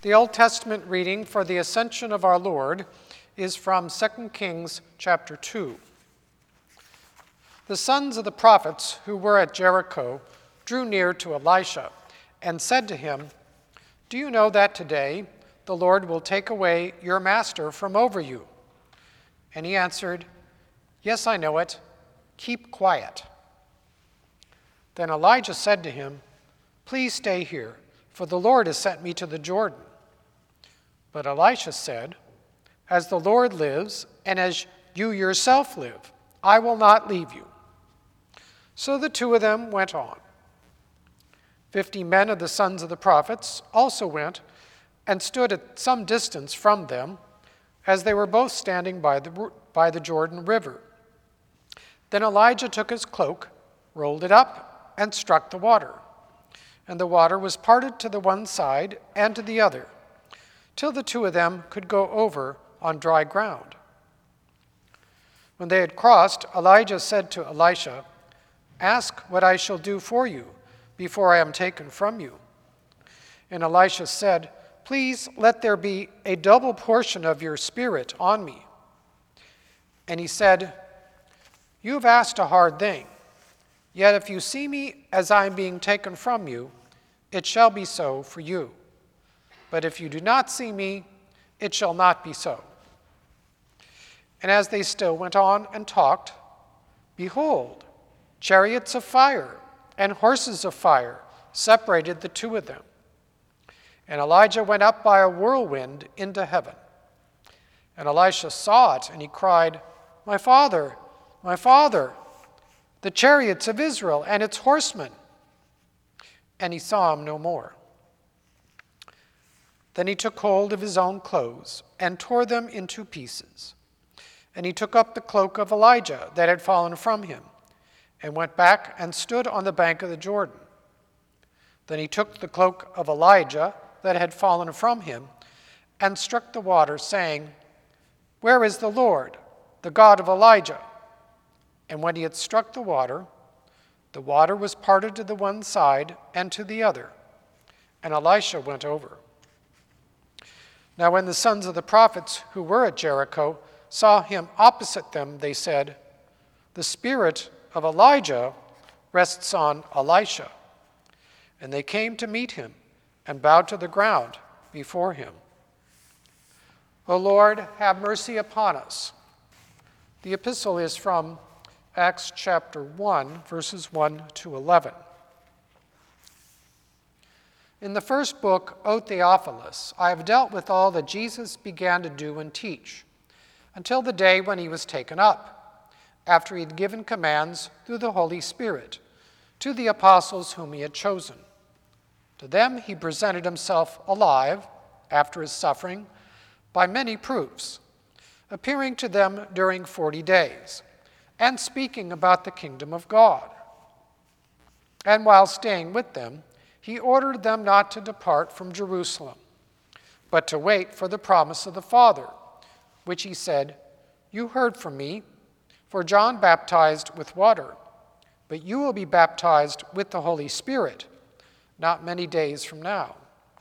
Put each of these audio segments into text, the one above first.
The Old Testament reading for the Ascension of our Lord is from 2 Kings chapter 2. The sons of the prophets who were at Jericho drew near to Elisha and said to him, "Do you know that today the Lord will take away your master from over you?" And he answered, "Yes, I know it. Keep quiet." Then Elijah said to him, "Please stay here, for the Lord has sent me to the Jordan." But Elisha said, "As the Lord lives, and as you yourself live, I will not leave you." So the two of them went on. 50 men of the sons of the prophets also went and stood at some distance from them, as they were both standing by the Jordan River. Then Elijah took his cloak, rolled it up, and struck the water. And the water was parted to the one side and to the other, till the two of them could go over on dry ground. When they had crossed, Elijah said to Elisha, "Ask what I shall do for you before I am taken from you." And Elisha said, "Please let there be a double portion of your spirit on me." And he said, "You have asked a hard thing. Yet if you see me as I am being taken from you, it shall be so for you. But if you do not see me, it shall not be so." And as they still went on and talked, behold, chariots of fire and horses of fire separated the two of them. And Elijah went up by a whirlwind into heaven. And Elisha saw it, and he cried, my father, the chariots of Israel and its horsemen." And he saw him no more. Then he took hold of his own clothes and tore them in two pieces. And he took up the cloak of Elijah that had fallen from him, and went back and stood on the bank of the Jordan. Then he took the cloak of Elijah that had fallen from him, and struck the water, saying, "Where is the Lord, the God of Elijah?" And when he had struck the water was parted to the one side and to the other, and Elisha went over. Now when the sons of the prophets who were at Jericho saw him opposite them, they said, "The spirit of Elijah rests on Elisha." And they came to meet him and bowed to the ground before him. O Lord, have mercy upon us. The epistle is from Acts chapter 1, verses 1 to 11. In the first book, O Theophilus, I have dealt with all that Jesus began to do and teach, until the day when he was taken up, after he had given commands through the Holy Spirit to the apostles whom he had chosen. To them he presented himself alive after his suffering by many proofs, appearing to them during 40 days, and speaking about the kingdom of God. And while staying with them, he ordered them not to depart from Jerusalem, but to wait for the promise of the Father, which he said, "You heard from me, for John baptized with water, but you will be baptized with the Holy Spirit not many days from now."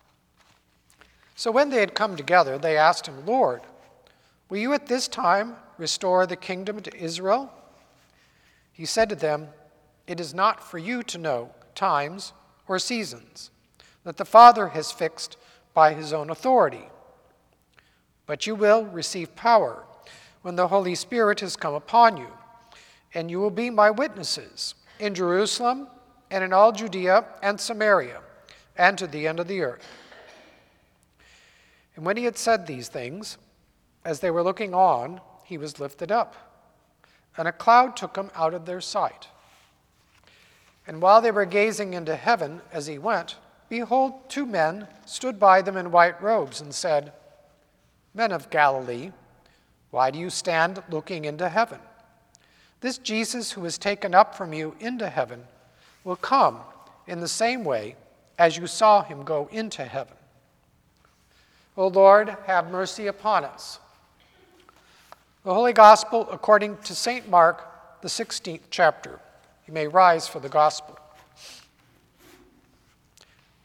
So when they had come together, they asked him, "Lord, will you at this time restore the kingdom to Israel?" He said to them, "It is not for you to know times or seasons that the Father has fixed by his own authority. But you will receive power when the Holy Spirit has come upon you, and you will be my witnesses in Jerusalem and in all Judea and Samaria and to the end of the earth." And when he had said these things, as they were looking on, he was lifted up, and a cloud took him out of their sight. And while they were gazing into heaven as he went, behold, 2 men stood by them in white robes and said, "Men of Galilee, why do you stand looking into heaven? This Jesus who is taken up from you into heaven will come in the same way as you saw him go into heaven." O Lord, have mercy upon us. The Holy Gospel according to St. Mark, the 16th chapter. You may rise for the Gospel.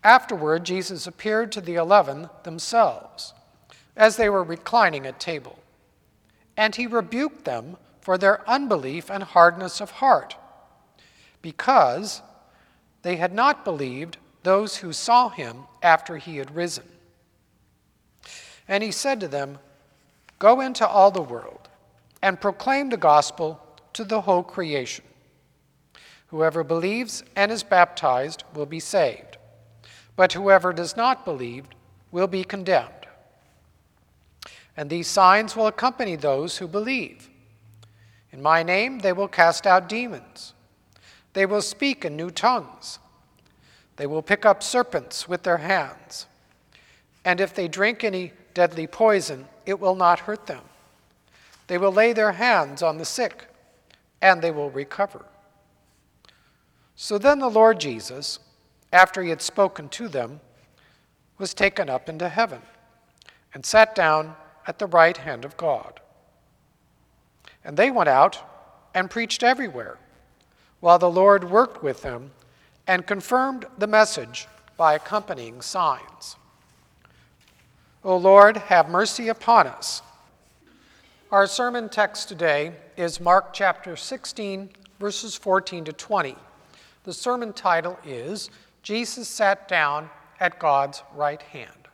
Afterward, Jesus appeared to the 11 themselves, as they were reclining at table. And he rebuked them for their unbelief and hardness of heart, because they had not believed those who saw him after he had risen. And he said to them, "Go into all the world and proclaim the gospel to the whole creation. Whoever believes and is baptized will be saved, but whoever does not believe will be condemned. And these signs will accompany those who believe. In my name they will cast out demons. They will speak in new tongues. They will pick up serpents with their hands. And if they drink any deadly poison, it will not hurt them. They will lay their hands on the sick, and they will recover." So then the Lord Jesus, after he had spoken to them, was taken up into heaven and sat down at the right hand of God. And they went out and preached everywhere, while the Lord worked with them and confirmed the message by accompanying signs. O Lord, have mercy upon us. Our sermon text today is Mark chapter 16, verses 14 to 20. The sermon title is Jesus Sat Down at God's Right Hand.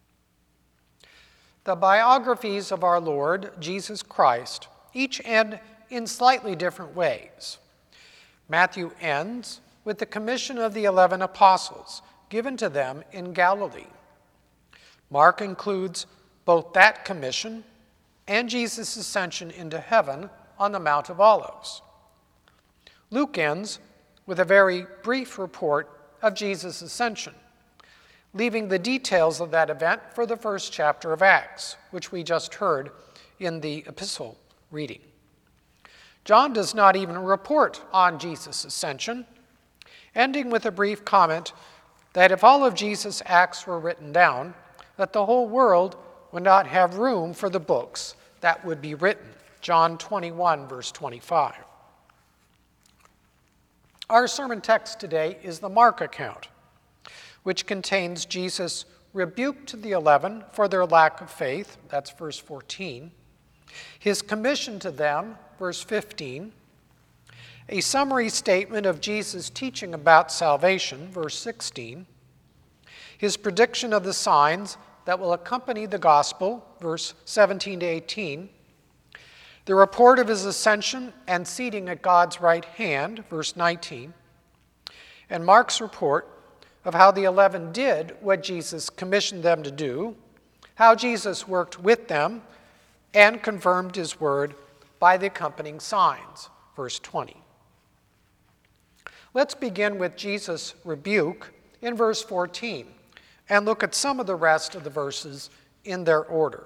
The biographies of our Lord Jesus Christ each end in slightly different ways. Matthew ends with the commission of the 11 apostles given to them in Galilee. Mark includes both that commission and Jesus' ascension into heaven on the Mount of Olives. Luke ends with a very brief report of Jesus' ascension, leaving the details of that event for the first chapter of Acts, which we just heard in the epistle reading. John does not even report on Jesus' ascension, ending with a brief comment that if all of Jesus' acts were written down, that the whole world would not have room for the books that would be written. John 21, verse 25. Our sermon text today is the Mark account, which contains Jesus' rebuke to the 11 for their lack of faith, that's verse 14, his commission to them, verse 15, a summary statement of Jesus' teaching about salvation, verse 16, his prediction of the signs that will accompany the gospel, verse 17 to 18, the report of his ascension and seating at God's right hand, verse 19, and Mark's report of how the 11 did what Jesus commissioned them to do, how Jesus worked with them and confirmed his word by the accompanying signs, verse 20. Let's begin with Jesus' rebuke in verse 14 and look at some of the rest of the verses in their order.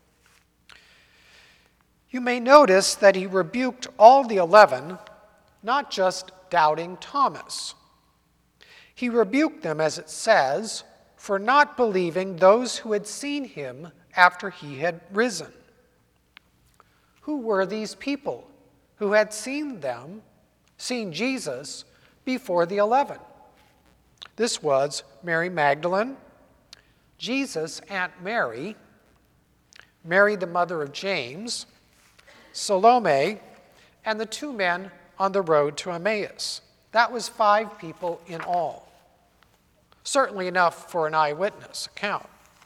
You may notice that he rebuked all the 11, not just doubting Thomas. He rebuked them, as it says, for not believing those who had seen him after he had risen. Who were these people who had seen Jesus before the 11? This was Mary Magdalene, Jesus' Aunt Mary, Mary the mother of James, Salome, and the two men on the road to Emmaus. That was 5 people in all. Certainly enough for an eyewitness account.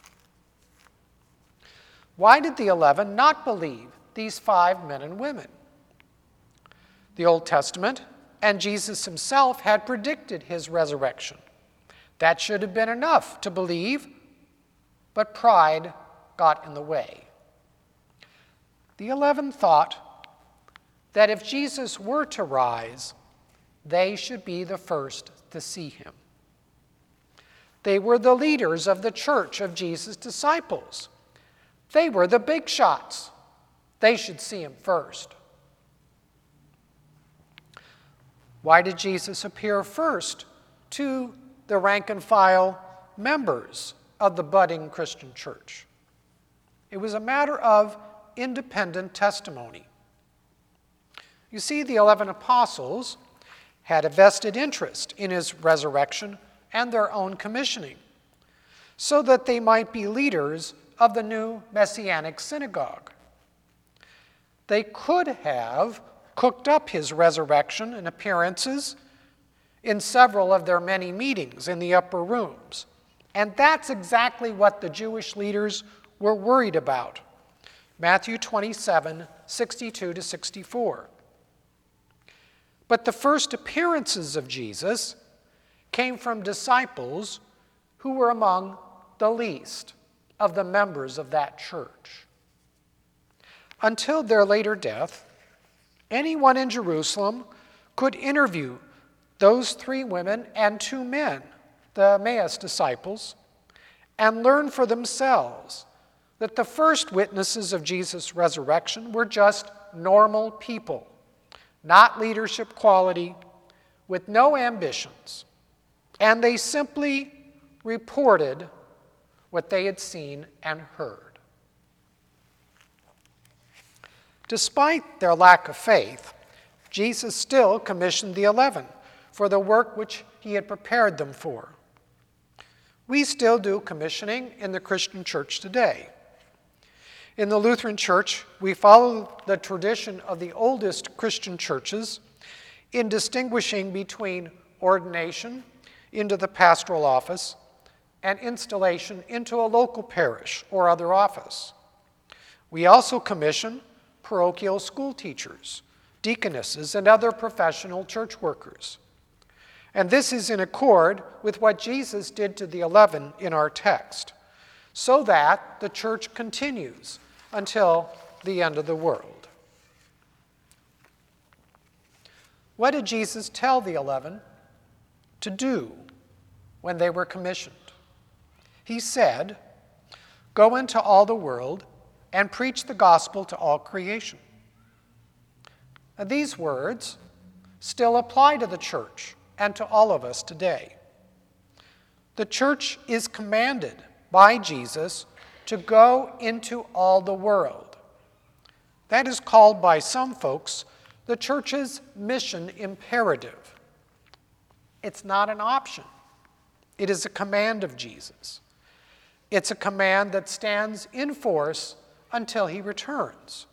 Why did the 11 not believe these 5 men and women? The Old Testament and Jesus himself had predicted his resurrection. That should have been enough to believe, but pride got in the way. The 11 thought that if Jesus were to rise, they should be the first to see him. They were the leaders of the church of Jesus' disciples. They were the big shots. They should see him first. Why did Jesus appear first to the rank and file members of the budding Christian church? It was a matter of independent testimony. You see, the 11 apostles had a vested interest in his resurrection and their own commissioning, so that they might be leaders of the new Messianic synagogue. They could have cooked up his resurrection and appearances in several of their many meetings in the upper rooms. And that's exactly what the Jewish leaders were worried about. Matthew 27, 62 to 64. But the first appearances of Jesus came from disciples who were among the least of the members of that church. Until their later death, anyone in Jerusalem could interview those 3 women and 2 men, the Emmaus disciples, and learn for themselves that the first witnesses of Jesus' resurrection were just normal people, not leadership quality, with no ambitions, and they simply reported what they had seen and heard. Despite their lack of faith, Jesus still commissioned the 11 for the work which he had prepared them for. We still do commissioning in the Christian church today. In the Lutheran Church, we follow the tradition of the oldest Christian churches in distinguishing between ordination into the pastoral office and installation into a local parish or other office. We also commission parochial school teachers, deaconesses, and other professional church workers. And this is in accord with what Jesus did to the 11 in our text, so that the church continues until the end of the world. What did Jesus tell the 11 to do when they were commissioned? He said, "Go into all the world and preach the gospel to all creation." Now, these words still apply to the church and to all of us today. The church is commanded by Jesus to go into all the world. That is called by some folks the church's mission imperative. It's not an option. It is a command of Jesus. It's a command that stands in force until he returns.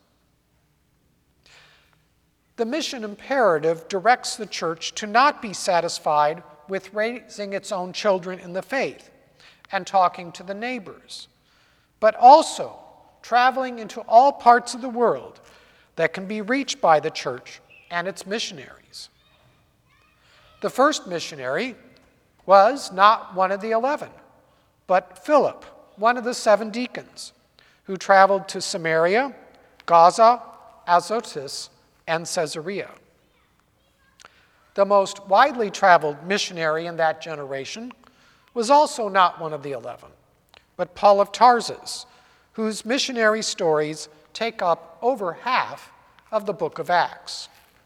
The mission imperative directs the church to not be satisfied with raising its own children in the faith and talking to the neighbors, but also traveling into all parts of the world that can be reached by the church and its missionaries. The first missionary was not one of the 11, but Philip, one of the 7 deacons, who traveled to Samaria, Gaza, Azotus, and Caesarea. The most widely traveled missionary in that generation was also not one of the 11, but Paul of Tarsus, whose missionary stories take up over half of the book of Acts.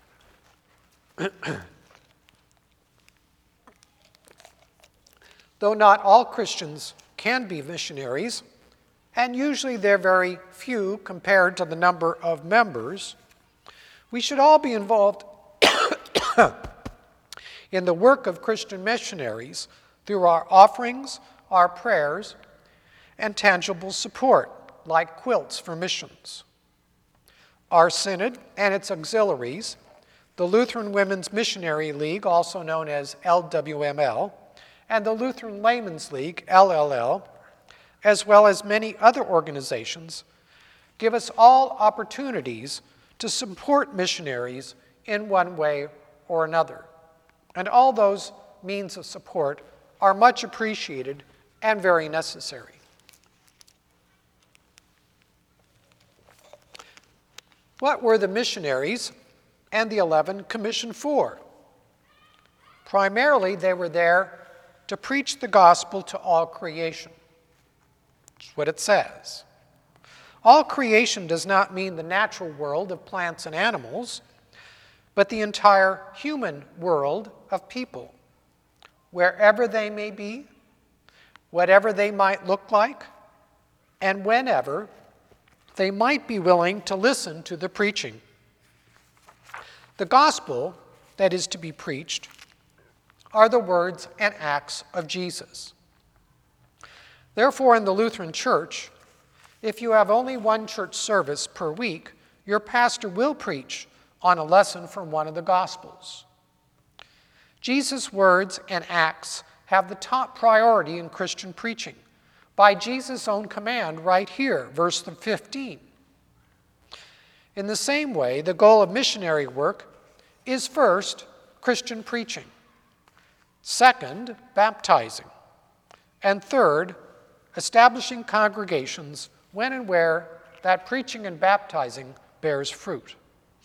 Though not all Christians can be missionaries, and usually they're very few compared to the number of members, we should all be involved in the work of Christian missionaries through our offerings, our prayers, and tangible support, like quilts for missions. Our synod and its auxiliaries, the Lutheran Women's Missionary League, also known as LWML, and the Lutheran Laymen's League, LLL, as well as many other organizations, give us all opportunities to support missionaries in one way or another. And all those means of support are much appreciated and very necessary. What were the missionaries and the 11 commissioned for? Primarily, they were there to preach the gospel to all creation. That's what it says. All creation does not mean the natural world of plants and animals, but the entire human world of people, wherever they may be, whatever they might look like, and whenever they might be willing to listen to the preaching. The gospel that is to be preached are the words and acts of Jesus. Therefore, in the Lutheran Church, if you have only one church service per week, your pastor will preach on a lesson from one of the Gospels. Jesus' words and acts have the top priority in Christian preaching by Jesus' own command right here, verse 15. In the same way, the goal of missionary work is first, Christian preaching, second, baptizing, and third, establishing congregations when and where that preaching and baptizing bears fruit.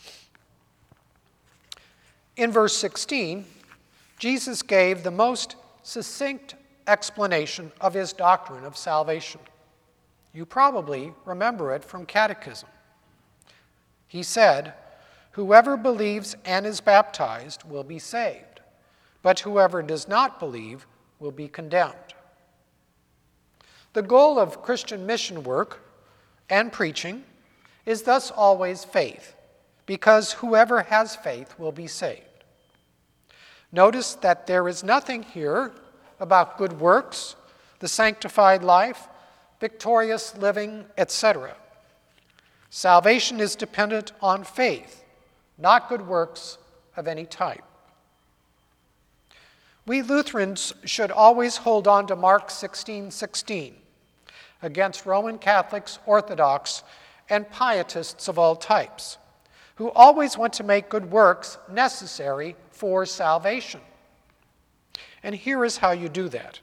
In verse 16, Jesus gave the most succinct explanation of his doctrine of salvation. You probably remember it from catechism. He said, "Whoever believes and is baptized will be saved, but whoever does not believe will be condemned." The goal of Christian mission work and preaching is thus always faith, because whoever has faith will be saved. Notice that there is nothing here about good works, the sanctified life, victorious living, etc. Salvation is dependent on faith, not good works of any type. We Lutherans should always hold on to Mark 16:16 against Roman Catholics, Orthodox, and Pietists of all types, who always want to make good works necessary for salvation. And here is how you do that.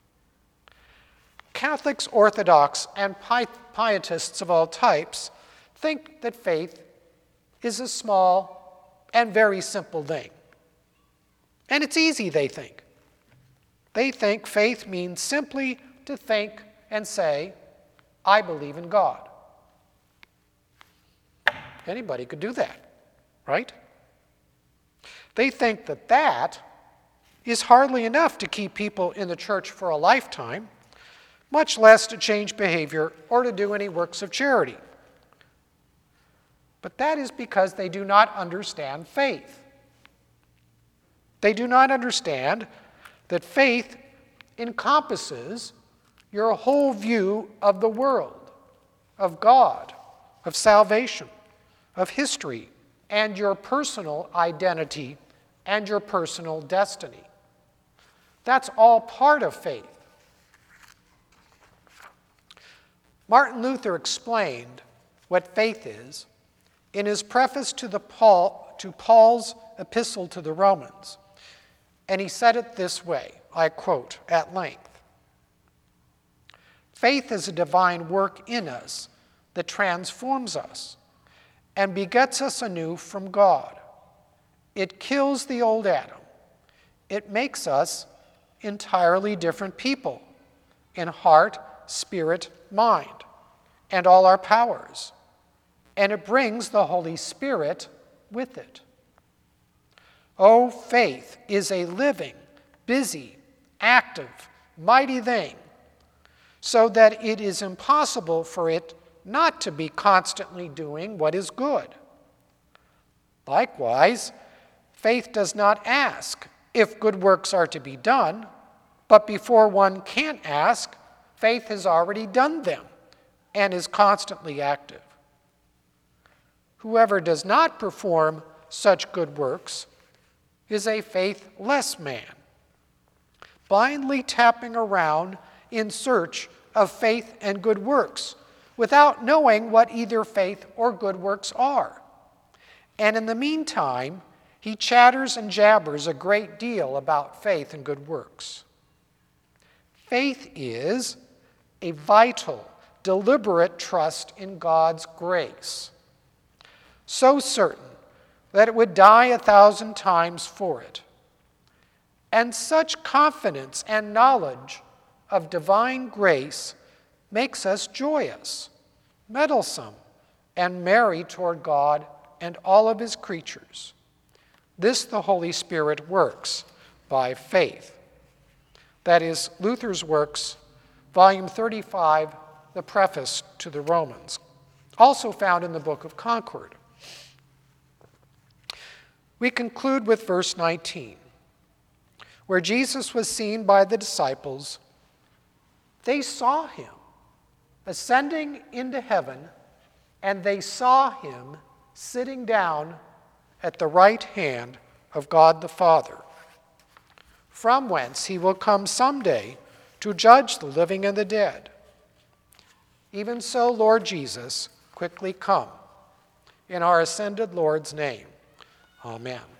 Catholics, Orthodox, and Pietists of all types think that faith is a small and very simple thing. And it's easy, they think. They think faith means simply to think and say, "I believe in God." Anybody could do that, right? They think that that is hardly enough to keep people in the church for a lifetime, much less to change behavior or to do any works of charity. But that is because they do not understand faith. They do not understand that faith encompasses your whole view of the world, of God, of salvation, of history, and your personal identity and your personal destiny. That's all part of faith. Martin Luther explained what faith is in his preface to Paul's epistle to the Romans. And he said it this way, I quote, at length. "Faith is a divine work in us that transforms us and begets us anew from God. It kills the old Adam. It makes us entirely different people in heart, spirit, mind, and all our powers. And it brings the Holy Spirit with it. Oh, faith is a living, busy, active, mighty thing, so that it is impossible for it not to be constantly doing what is good. Likewise, faith does not ask if good works are to be done, but before one can ask, faith has already done them and is constantly active. Whoever does not perform such good works is a faithless man, blindly tapping around in search of faith and good works, without knowing what either faith or good works are. And in the meantime, he chatters and jabbers a great deal about faith and good works. Faith is a vital, deliberate trust in God's grace, so certain that it would die 1,000 times for it. And such confidence and knowledge of divine grace makes us joyous, mettlesome, and merry toward God and all of his creatures. This the Holy Spirit works by faith. That is Luther's Works, volume 35, the preface to the Romans, also found in the Book of Concord. We conclude with verse 19. where Jesus was seen by the disciples, they saw him ascending into heaven, and they saw him sitting down at the right hand of God the Father, from whence he will come someday to judge the living and the dead. Even so, Lord Jesus, quickly come. In our ascended Lord's name, amen.